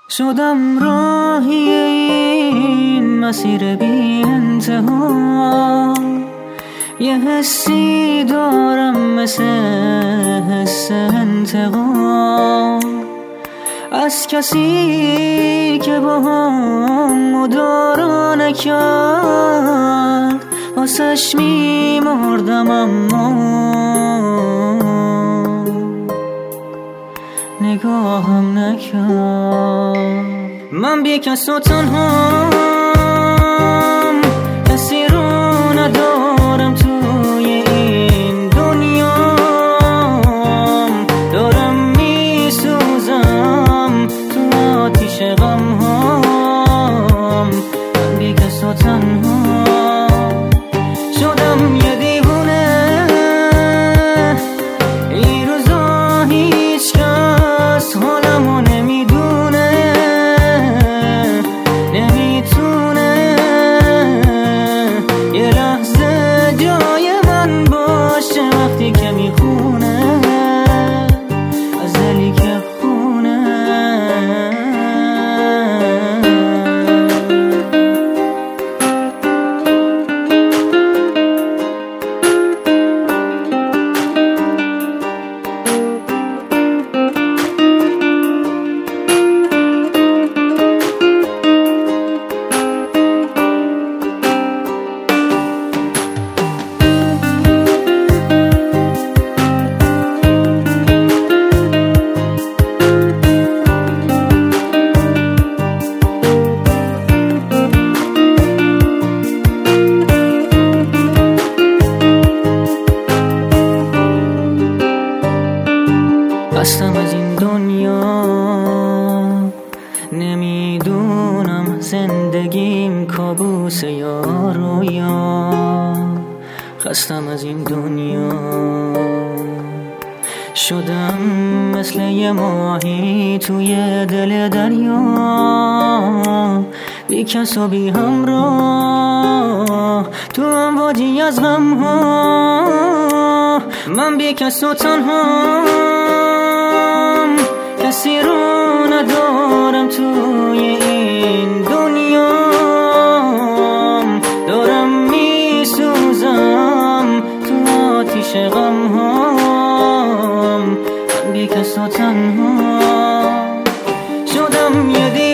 شدم راهی این مسیر بی انتها، یه حسی دارم مثل حس انتقام از کسی که با هم مدارا نکرد، واسش میمردم اما نگاهم نکرد. من بی کس و تنهام، کسی رو ندارم توی این دنیا، دارم میسوزم تو آتیش غم هام. من بی کس و تنهام شدم یه دیوونه، این روزا هیچ کس حالمو نمیدونه، نمیتونه یه لحظه جای من باشه وقتی که میخونه از دلی که خونه. خستم از این دنیا، نمیدونم زندگیم کابوس یا رویا. خستم از این دنیا، شدم مثل یه ماهی توی دل دریا، بی کس و بی همراه تو امواجی از غم ها. من بی کس و تنهام، کسی رو ندارم توی این دنیا، دارم میسوزم تو آتیش غم هام. من بی کس و تنها شدم یه